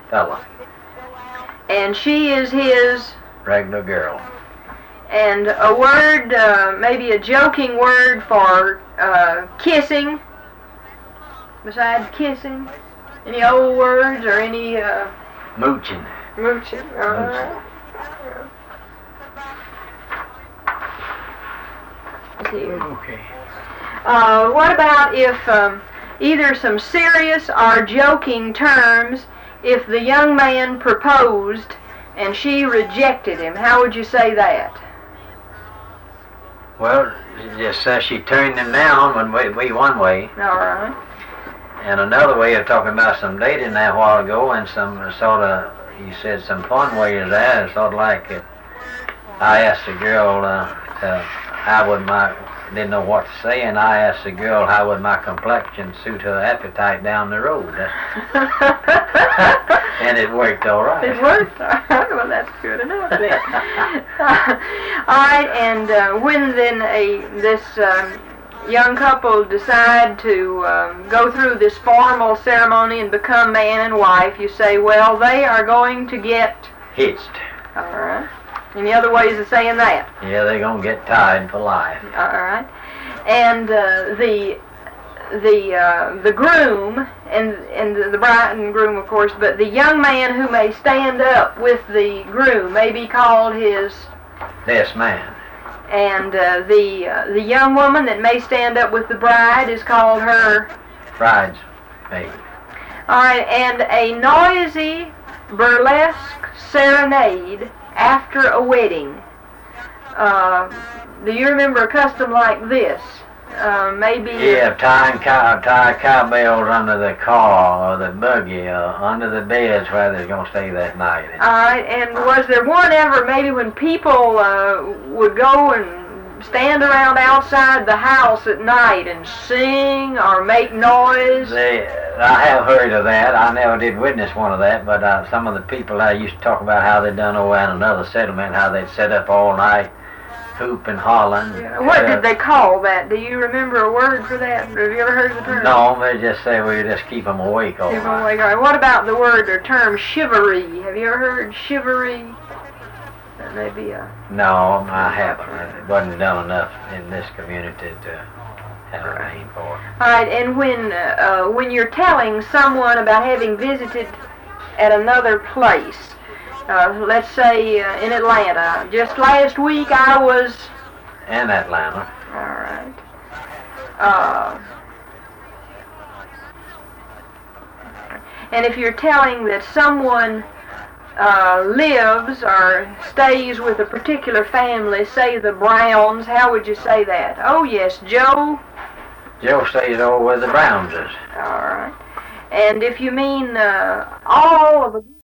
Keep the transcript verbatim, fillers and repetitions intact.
fella. And she is his... Regular girl. And a word, uh, maybe a joking word for uh, kissing, besides kissing? Any old words or any... Uh, Mooching. Mooching, all right. Okay. Uh, what about if um, either some serious or joking terms, if the young man proposed and she rejected him? How would you say that? Well, just says she turned him down when we, we one way. All right. And another way of talking about some dating there a while ago, and some sort of, you said some fun way is that, sort of like it, I asked the girl, uh, uh, how would my, didn't know what to say, and I asked the girl how would my complexion suit her appetite down the road. And it worked all right. It worked? All right. Well, that's good enough then. uh, all right, and uh, when then a this um, young couple decide to um, go through this formal ceremony and become man and wife, you say, well, they are going to get... Hitched. All right. Any other ways of saying that? Yeah, they're going to get tied for life. All right. And uh, the the uh, the groom and and the, the bride and groom, of course, but the young man who may stand up with the groom may be called his... Yes, man. And uh, the uh, the young woman that may stand up with the bride is called her... Bridesmaid. All right, and a noisy burlesque serenade after a wedding. Uh, do you remember a custom like this? Uh, maybe... Yeah, tying cow, tie cowbells under the car or the buggy or under the beds where they're going to stay that night. All right, and was there one ever maybe when people uh, would go and stand around outside the house at night and sing or make noise? They, I have heard of that. I never did witness one of that, but uh, some of the people I used to talk about how they done over in another settlement, how they'd sit up all night, hoop and hollering. Yeah. What uh, did they call that? Do you remember a word for that? Have you ever heard of the term? No, they just say we just keep them awake all Keep 'em night. awake. All right. What about the word or term chivalry? Have you ever heard chivalry? That may be a... No, I haven't. It wasn't done enough in this community to have a name for it. All right, and when uh, when you're telling someone about having visited at another place, uh, let's say uh, in Atlanta, just last week I was... In Atlanta. All right. Uh, and if you're telling that someone uh, lives or stays with a particular family, say the Browns, how would you say that? Oh, yes, Joe... Joe stays over where the Browns is. All right. And if you mean uh, all of a